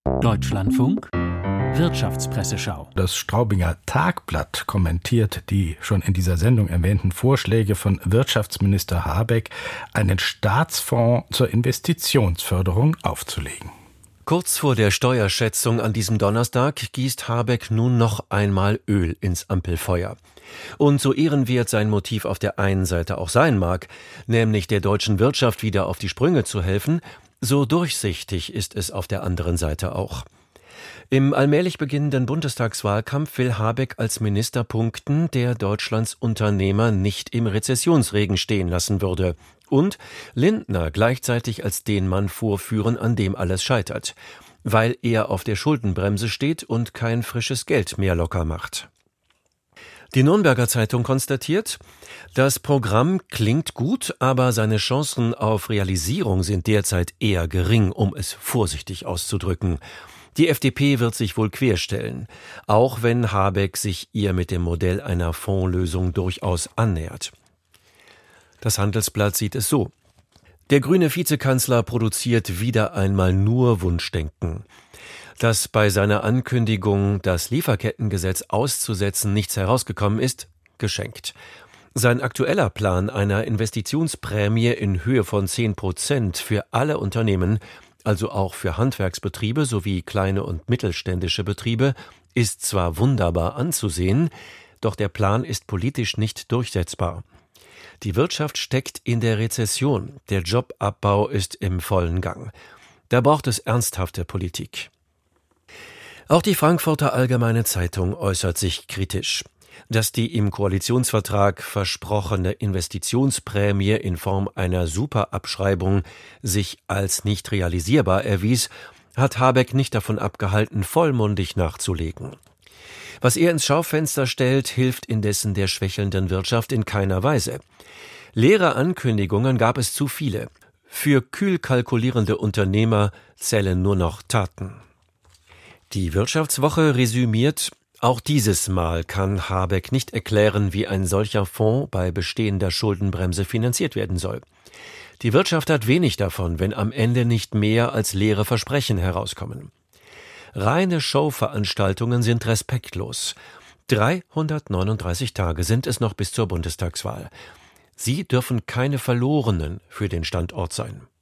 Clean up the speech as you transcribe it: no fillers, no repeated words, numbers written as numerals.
Deutschlandfunk Wirtschaftspresseschau. Das Straubinger Tagblatt kommentiert die schon in dieser Sendung erwähnten Vorschläge von Wirtschaftsminister Habeck, einen Staatsfonds zur Investitionsförderung aufzulegen. Kurz vor der Steuerschätzung an diesem Donnerstag gießt Habeck nun noch einmal Öl ins Ampelfeuer. Und so ehrenwert sein Motiv auf der einen Seite auch sein mag, nämlich der deutschen Wirtschaft wieder auf die Sprünge zu helfen, so durchsichtig ist es auf der anderen Seite auch. Im allmählich beginnenden Bundestagswahlkampf will Habeck als Minister punkten, der Deutschlands Unternehmer nicht im Rezessionsregen stehen lassen würde. Und Lindner gleichzeitig als den Mann vorführen, an dem alles scheitert, weil er auf der Schuldenbremse steht und kein frisches Geld mehr locker macht. Die Nürnberger Zeitung konstatiert, das Programm klingt gut, aber seine Chancen auf Realisierung sind derzeit eher gering, um es vorsichtig auszudrücken. Die FDP wird sich wohl querstellen, auch wenn Habeck sich ihr mit dem Modell einer Fondslösung durchaus annähert. Das Handelsblatt sieht es so. Der grüne Vizekanzler produziert wieder einmal nur Wunschdenken. Dass bei seiner Ankündigung, das Lieferkettengesetz auszusetzen, nichts herausgekommen ist, geschenkt. Sein aktueller Plan einer Investitionsprämie in Höhe von 10% für alle Unternehmen, also auch für Handwerksbetriebe sowie kleine und mittelständische Betriebe, ist zwar wunderbar anzusehen, doch der Plan ist politisch nicht durchsetzbar. Die Wirtschaft steckt in der Rezession, der Jobabbau ist im vollen Gang. Da braucht es ernsthafte Politik. Auch die Frankfurter Allgemeine Zeitung äußert sich kritisch. Dass die im Koalitionsvertrag versprochene Investitionsprämie in Form einer Superabschreibung sich als nicht realisierbar erwies, hat Habeck nicht davon abgehalten, vollmundig nachzulegen. Was er ins Schaufenster stellt, hilft indessen der schwächelnden Wirtschaft in keiner Weise. Leere Ankündigungen gab es zu viele. Für kühl kalkulierende Unternehmer zählen nur noch Taten. Die Wirtschaftswoche resümiert: Auch dieses Mal kann Habeck nicht erklären, wie ein solcher Fonds bei bestehender Schuldenbremse finanziert werden soll. Die Wirtschaft hat wenig davon, wenn am Ende nicht mehr als leere Versprechen herauskommen. Reine Showveranstaltungen sind respektlos. 339 Tage sind es noch bis zur Bundestagswahl. Sie dürfen keine verlorenen für den Standort sein.